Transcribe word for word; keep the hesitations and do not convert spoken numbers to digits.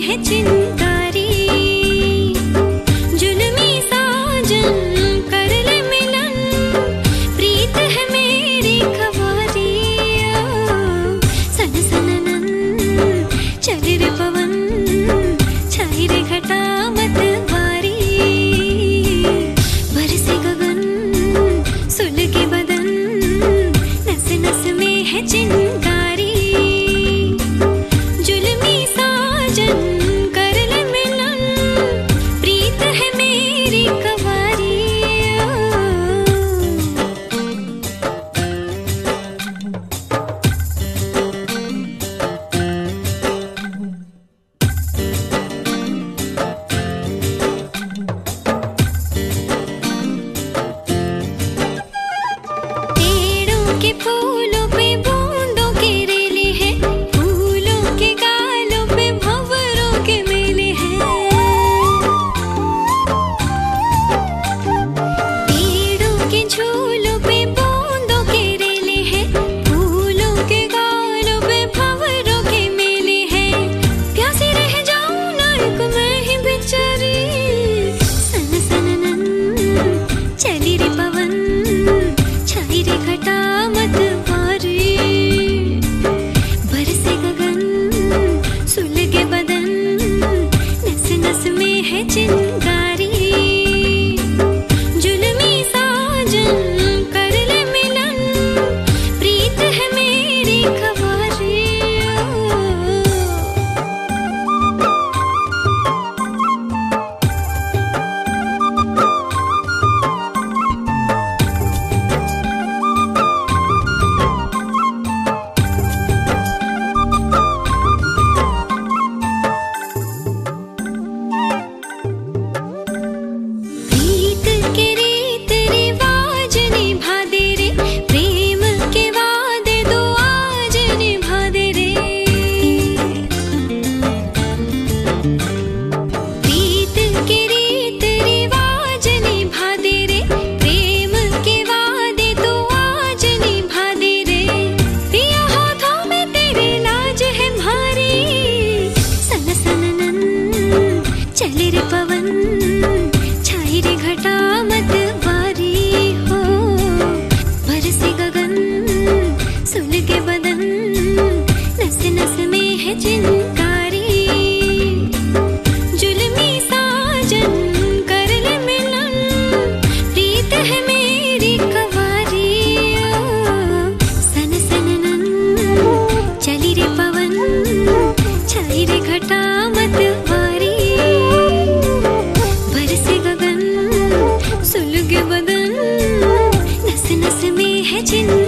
है चिंगारी। जुल्मी साजन कर ले मिलन, प्रीत है मेरी खवारी। सन सननन चले रे पवन, छाई रे घटा मत वारी। बरसे गगन सुलगे बदन, नस नस में है चिंगारी। जुल्मी साजन कर ले मिलन, प्रीत है मेरी कवारी। पेड़ों के फूलों पे बूंदों के रेले हैं, फूलों के गालों पे भंवरों के मेले हैं। पेड़ों के झूलों पे बूंदों के रेले हैं, फूलों के गालों पे भंवरों के मेले हैं। प्यासी रह जाऊं ना एक मैं ही बेचारी। सन सननन चली रे पवन, छाई रे घटा मत वारी। बरसे गगन सुलगे बदन, नस नस में है चिंगारी। जुल्मी साजन कर ले मिलन, प्रीत है मेरी खवारी। प्रीत के रीत रिवाज निभा दे रे, प्रेम के वादे दो आज निभा दे रे। प्रीत के रीत रिवाज निभा दे रे, प्रेम के वादे दो आज निभा दे रे। पिया हाथों में तेरे लाज है भारी। सन सननन चले रे पवन, छाई रे घटा मत वारी हो। बरसे गगन सुलगे बदन, नस नस में है चिंगारी। जुल्मी साजन कर ले मिलन, प्रीत है मेरी कवारी। सन सननन चली रे पवन, छाई रे घटा मत वारी। बरसे गगन सुलगे बदन, नस नस में है चिंगारी।